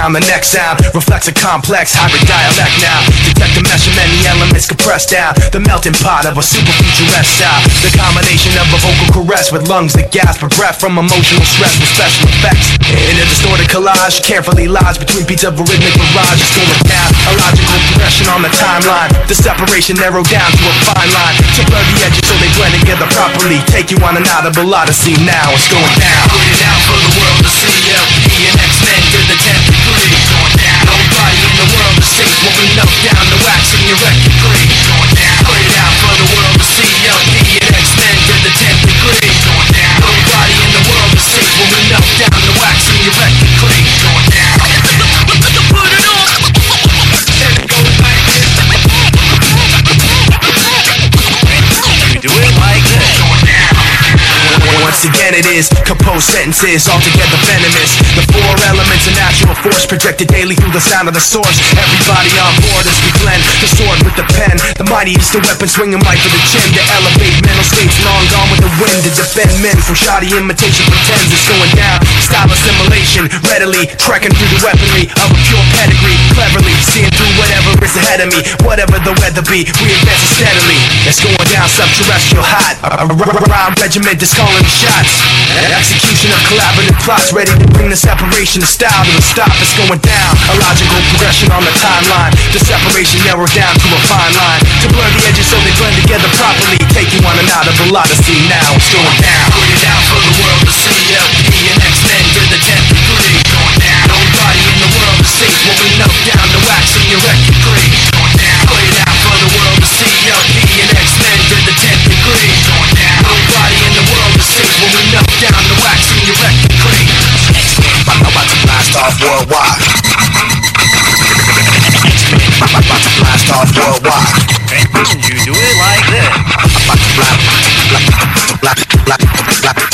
sound. The next sound reflects a complex hybrid dialect now. Detect the mesh of many elements compressed down. The melting pot of a super futuresque sound. The combination of a vocal caress with lungs that gasp for breath from emotional stress with special effects. In a distorted collage, carefully lies between beats of a rhythmic barrage. It's going down, a logical progression on the timeline. The separation narrowed down to a fine line. To blur the edges so they blend together properly. Take you on an audible odyssey now. It's going down. Put it out for the world to see. LP and X-Men to the 10th degree. It's going down. Nobody in the world is safe when we knock down the wax in your record degree. It's going down. Put it out for the world to see. LP and X-Men to the 10th degree. It's going down. Nobody in the world is safe when we knock down the wax in your record degree. It's going down. Put it on. And it goes like this. You do it like this. It's going down. Once again it is composed sentences, altogether venomous. The four elements of natural force projected daily through the sound of the source. Everybody on board as we blend the sword with the pen. The mighty is the weapon swinging right for the chin. To elevate mental states long gone with the wind. To defend men from shoddy imitation pretends it's going down. Style assimilation, readily trekking through the weaponry of a pure pedigree. Cleverly seeing through whatever is ahead of me. Whatever the weather be, we advance steadily. It's going down subterrestrial hot. A rhyme regiment is calling the shots. Execution of collaborative plots, ready to bring the separation of style to a stop. It's going down, a logical progression on the timeline. The separation narrowed down to a fine line. To blur the edges so they blend together properly. Take you on an audible odyssey now. It's going down. Put it out for the world to see. LP and X-Men to the 10th degree. It's going down. Nobody in the world is safe when we knock down the wax in your record degree. It's going down. Put it out for the world to see. LP and X-Men to the 10th degree. It's going down. Nobody in the world is safe when we knock down the wax in your record degree. I'm about to blast off worldwide. I'm about to blast off worldwide. You do it like this. I'm about to blast.